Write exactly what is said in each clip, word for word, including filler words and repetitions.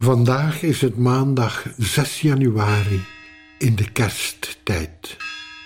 Vandaag is het maandag zes januari in de kersttijd.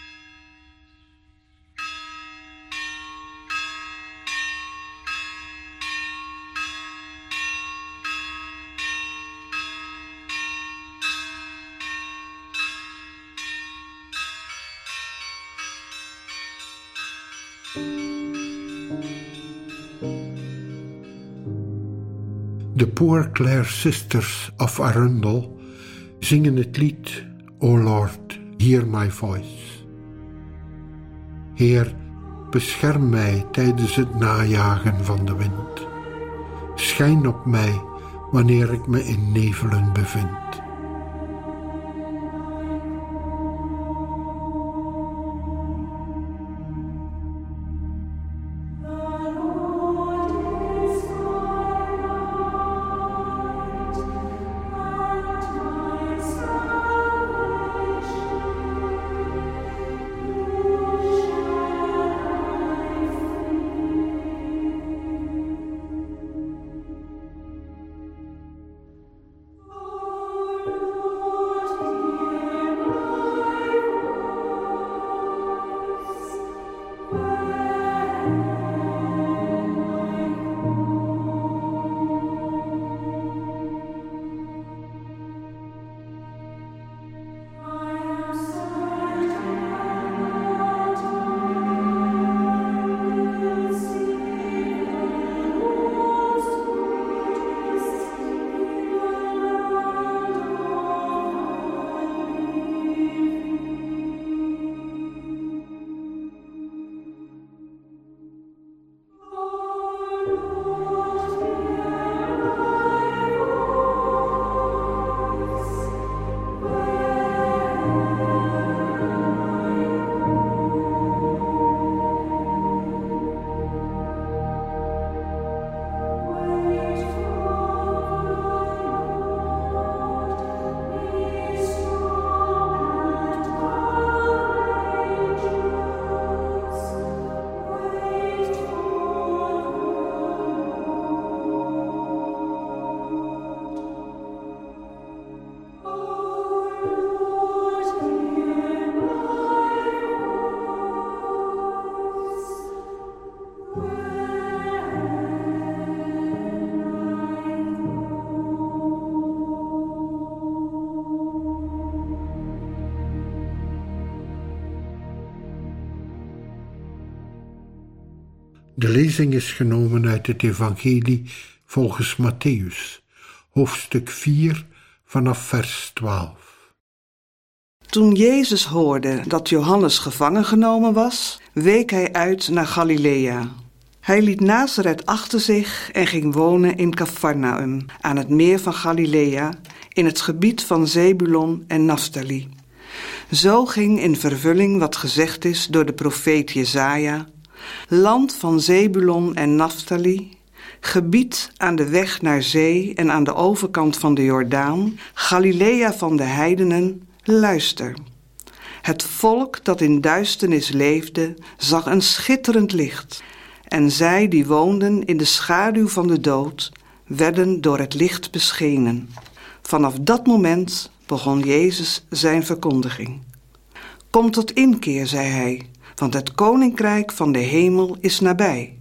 De Poor Clare Sisters of Arundel zingen het lied O Lord, hear my voice. Heer, bescherm mij tijdens het najagen van de wind. Schijn op mij wanneer ik me in nevelen bevind. De lezing is genomen uit het Evangelie volgens Mattheüs, hoofdstuk vier, vanaf vers twaalf. Toen Jezus hoorde dat Johannes gevangen genomen was, week hij uit naar Galilea. Hij liet Nazareth achter zich en ging wonen in Cafarnaum, aan het meer van Galilea, in het gebied van Zebulon en Naftali. Zo ging in vervulling wat gezegd is door de profeet Jesaja: land van Zebulon en Naftali, gebied aan de weg naar zee en aan de overkant van de Jordaan, Galilea van de heidenen, luister. Het volk dat in duisternis leefde, zag een schitterend licht. En zij die woonden in de schaduw van de dood, werden door het licht beschenen. Vanaf dat moment begon Jezus zijn verkondiging. Kom tot inkeer, zei hij, want het koninkrijk van de hemel is nabij.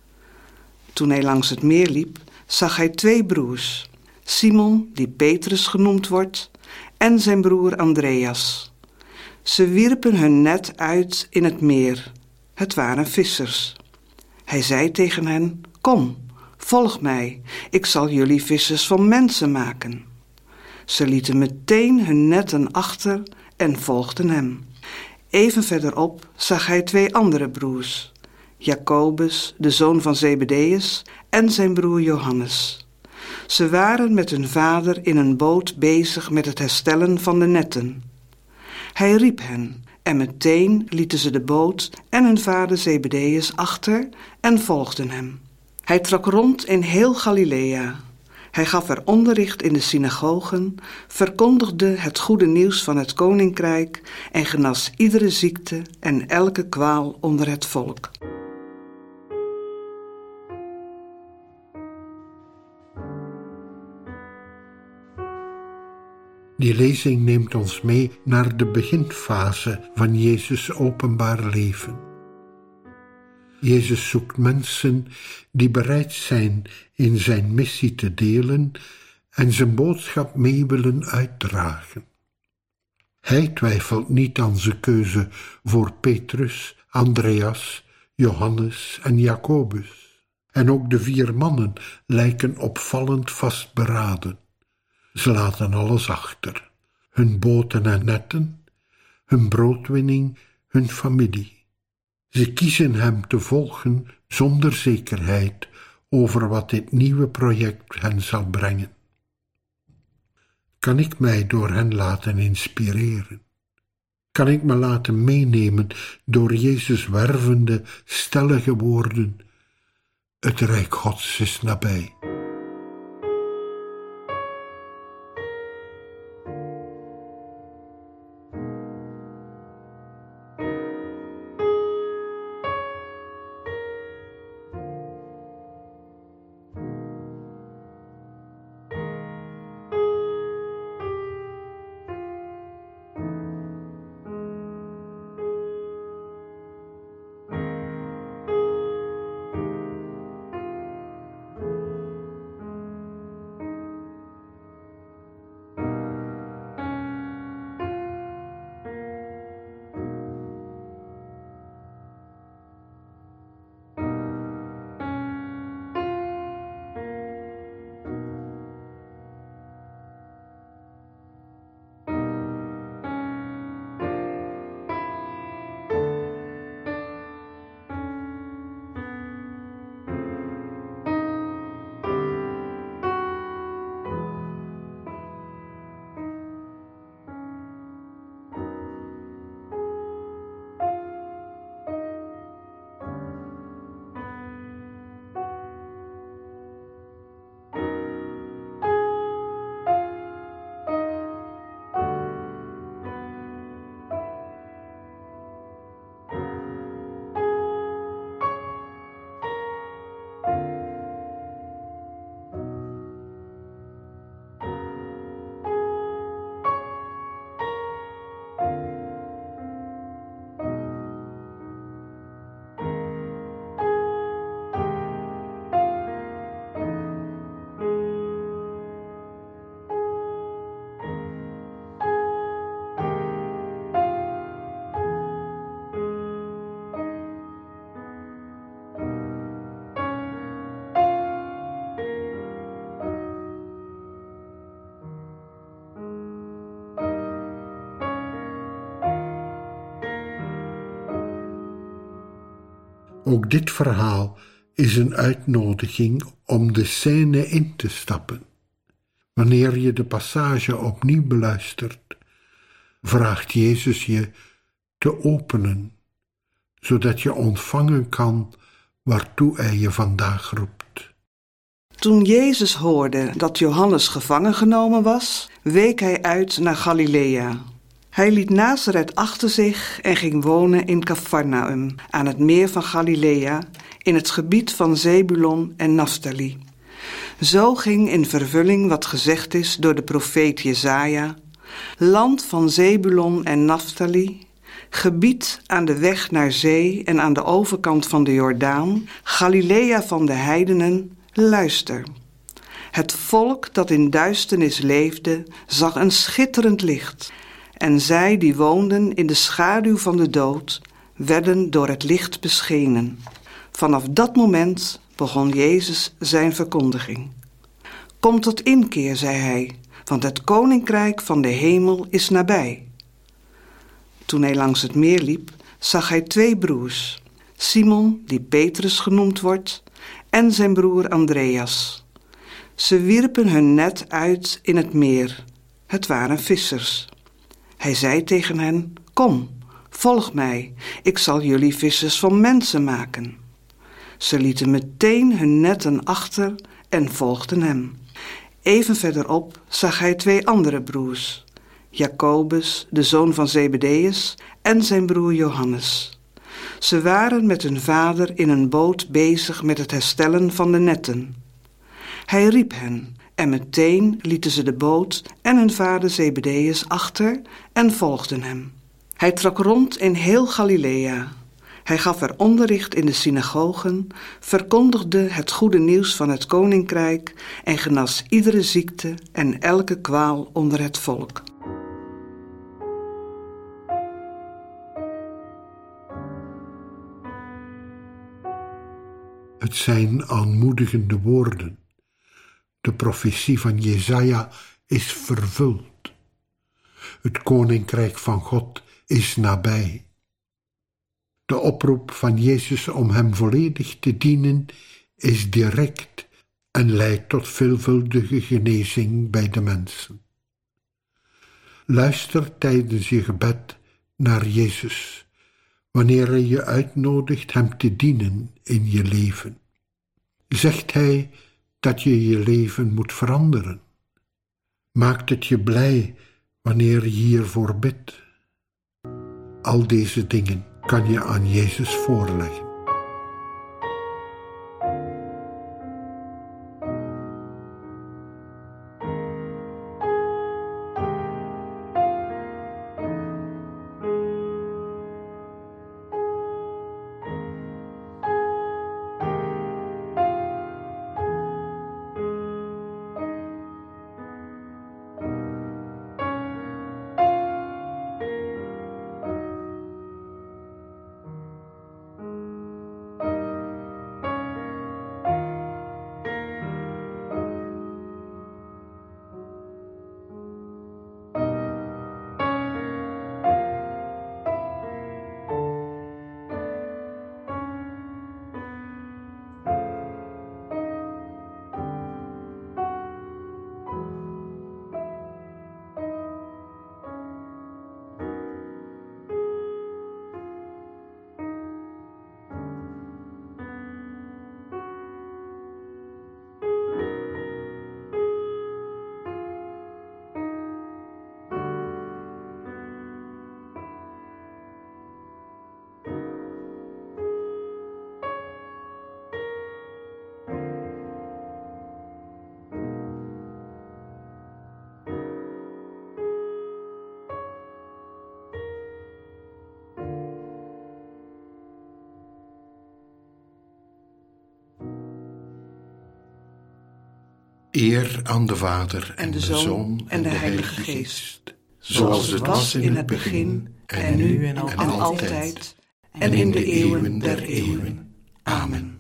Toen hij langs het meer liep, zag hij twee broers, Simon, die Petrus genoemd wordt, en zijn broer Andreas. Ze wierpen hun net uit in het meer. Het waren vissers. Hij zei tegen hen: kom, volg mij, ik zal jullie vissers van mensen maken. Ze lieten meteen hun netten achter en volgden hem. Even verderop zag hij twee andere broers, Jacobus, de zoon van Zebedeus, en zijn broer Johannes. Ze waren met hun vader in een boot bezig met het herstellen van de netten. Hij riep hen en meteen lieten ze de boot en hun vader Zebedeus achter en volgden hem. Hij trok rond in heel Galilea. Hij gaf er onderricht in de synagogen, verkondigde het goede nieuws van het koninkrijk en genas iedere ziekte en elke kwaal onder het volk. Die lezing neemt ons mee naar de beginfase van Jezus' openbaar leven. Jezus zoekt mensen die bereid zijn in zijn missie te delen en zijn boodschap mee willen uitdragen. Hij twijfelt niet aan zijn keuze voor Petrus, Andreas, Johannes en Jacobus. En ook de vier mannen lijken opvallend vastberaden. Ze laten alles achter: hun boten en netten, hun broodwinning, hun familie. Ze kiezen hem te volgen zonder zekerheid over wat dit nieuwe project hen zal brengen. Kan ik mij door hen laten inspireren? Kan ik me laten meenemen door Jezus' wervende, stellige woorden: het Rijk Gods is nabij. Ook dit verhaal is een uitnodiging om de scène in te stappen. Wanneer je de passage opnieuw beluistert, vraagt Jezus je te openen, zodat je ontvangen kan waartoe hij je vandaag roept. Toen Jezus hoorde dat Johannes gevangen genomen was, week hij uit naar Galilea. Hij liet Nazareth achter zich en ging wonen in Cafarnaum, aan het meer van Galilea, in het gebied van Zebulon en Naftali. Zo ging in vervulling wat gezegd is door de profeet Jesaja: land van Zebulon en Naftali, gebied aan de weg naar zee en aan de overkant van de Jordaan, Galilea van de heidenen, luister. Het volk dat in duisternis leefde, zag een schitterend licht. En zij die woonden in de schaduw van de dood, werden door het licht beschenen. Vanaf dat moment begon Jezus zijn verkondiging. Kom tot inkeer, zei hij, want het koninkrijk van de hemel is nabij. Toen hij langs het meer liep, zag hij twee broers, Simon, die Petrus genoemd wordt, en zijn broer Andreas. Ze wierpen hun net uit in het meer. Het waren vissers. Hij zei tegen hen: kom, volg mij, ik zal jullie vissers van mensen maken. Ze lieten meteen hun netten achter en volgden hem. Even verderop zag hij twee andere broers, Jacobus, de zoon van Zebedeus, en zijn broer Johannes. Ze waren met hun vader in een boot bezig met het herstellen van de netten. Hij riep hen En meteen lieten ze de boot en hun vader Zebedeus achter en volgden hem. Hij trok rond in heel Galilea. Hij gaf er onderricht in de synagogen, verkondigde het goede nieuws van het koninkrijk en genas iedere ziekte en elke kwaal onder het volk. Het zijn aanmoedigende woorden. De profetie van Jesaja is vervuld. Het koninkrijk van God is nabij. De oproep van Jezus om hem volledig te dienen is direct en leidt tot veelvuldige genezing bij de mensen. Luister tijdens je gebed naar Jezus, wanneer hij je uitnodigt hem te dienen in je leven. Zegt hij dat je je leven moet veranderen? Maakt het je blij wanneer je hiervoor bidt? Al deze dingen kan je aan Jezus voorleggen. Eer aan de Vader en de Zoon en de Heilige Geest, zoals het was in het begin en nu en altijd en in de eeuwen der eeuwen. Amen.